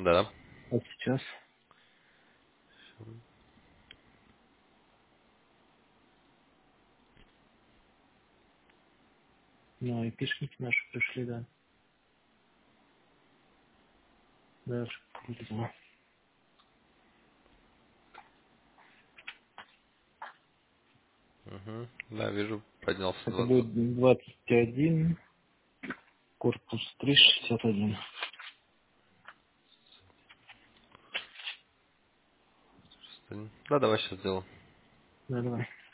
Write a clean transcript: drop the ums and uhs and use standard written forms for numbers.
Да. Вот сейчас. Ну, и пишники наши пришли, да. Даже круто. Угу. Да, вижу, поднялся Это на будет 21, корпус 361. Да, давай сейчас сделаю. Да, давай.